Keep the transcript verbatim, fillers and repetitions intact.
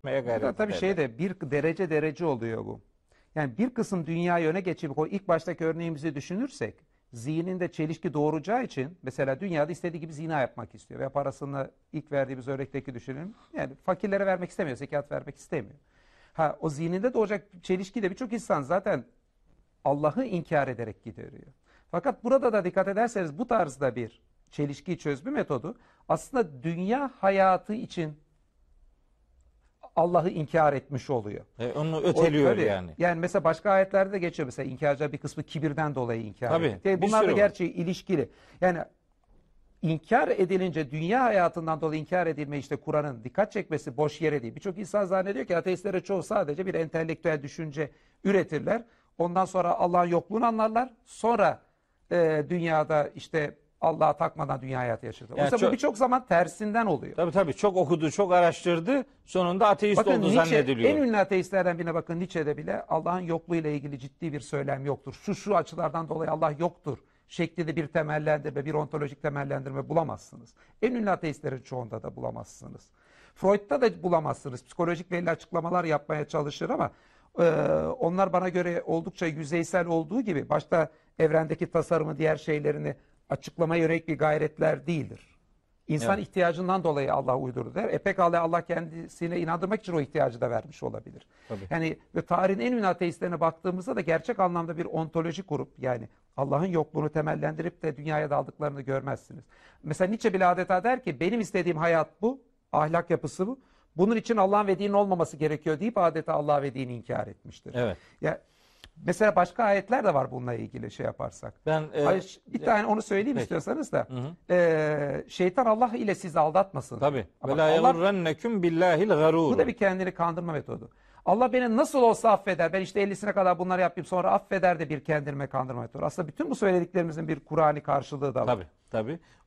gayret Tabii şey de bir derece derece oluyor bu. Yani bir kısım dünyayı öne geçirip o ilk baştaki örneğimizi düşünürsek zihninde çelişki doğuracağı için mesela dünyada istediği gibi zina yapmak istiyor veya parasını ilk verdiğimiz örnekteki düşünelim. Yani fakirlere vermek istemiyor, zekat vermek istemiyor. Ha o zihninde doğacak çelişki de birçok insan zaten Allah'ı inkar ederek gideriyor. Fakat burada da dikkat ederseniz bu tarzda bir çelişki çözme metodu aslında dünya hayatı için Allah'ı inkar etmiş oluyor. E, onu öteliyor o, yani. Yani mesela başka ayetlerde de geçiyor. Mesela inkarcılar bir kısmı kibirden dolayı inkar Tabii, ediyor. Yani bir bunlar da sürü var. gerçi ilişkili. Yani inkar edilince dünya hayatından dolayı inkar edilme işte Kur'an'ın dikkat çekmesi boş yere değil. Birçok insan zannediyor ki ateistlere çoğu sadece bir entelektüel düşünce üretirler. Ondan sonra Allah'ın yokluğunu anlarlar. Sonra e, dünyada işte Allah'a takmadan dünya hayatı yaşadı. Yani Oysa çok- bu birçok zaman tersinden oluyor. Tabii tabii çok okudu, çok araştırdı. Sonunda ateist Bakın olduğu Nietzsche, zannediliyor. en ünlü ateistlerden birine bakın Nietzsche'de bile Allah'ın yokluğuyla ilgili ciddi bir söylem yoktur. Şu şu açılardan dolayı Allah yoktur şeklinde bir temellendirme, bir ontolojik temellendirme bulamazsınız. En ünlü ateistlerin çoğunda da bulamazsınız. Freud'da da bulamazsınız. Psikolojik belli açıklamalar yapmaya çalışır ama e, onlar bana göre oldukça yüzeysel olduğu gibi başta evrendeki tasarımı, diğer şeylerini açıklamaya yönelik bir gayretler değildir. İnsan Evet. ihtiyacından dolayı Allah uydurdu der. E pekala Allah kendisine inandırmak için o ihtiyacı da vermiş olabilir. Tabii. Yani ve tarihin en ünlü ateistlerine baktığımızda da gerçek anlamda bir ontoloji kurup yani Allah'ın yokluğunu temellendirip de dünyaya daldıklarını görmezsiniz. Mesela Nietzsche bile adeta der ki benim istediğim hayat bu, ahlak yapısı bu. Bunun için Allah'ın ve dinin olmaması gerekiyor deyip adeta Allah ve dini inkar etmiştir. Evet. Ya mesela başka ayetler de var bununla ilgili şey yaparsak. Ben e, Hayır, bir tane onu söyleyeyim Peki. istiyorsanız da. Hı hı. Ee, şeytan Allah ile sizi aldatmasın. tabii. Ama Ve la Allah, yagurrenneküm billahil garur. bu da bir kendini kandırma metodu. Allah beni nasıl olsa affeder. Ben işte ellisine kadar bunları yapayım sonra affeder de bir kendime kandırma metodu. Aslında bütün bu söylediklerimizin bir Kur'an'i karşılığı da var. Tabii tabii.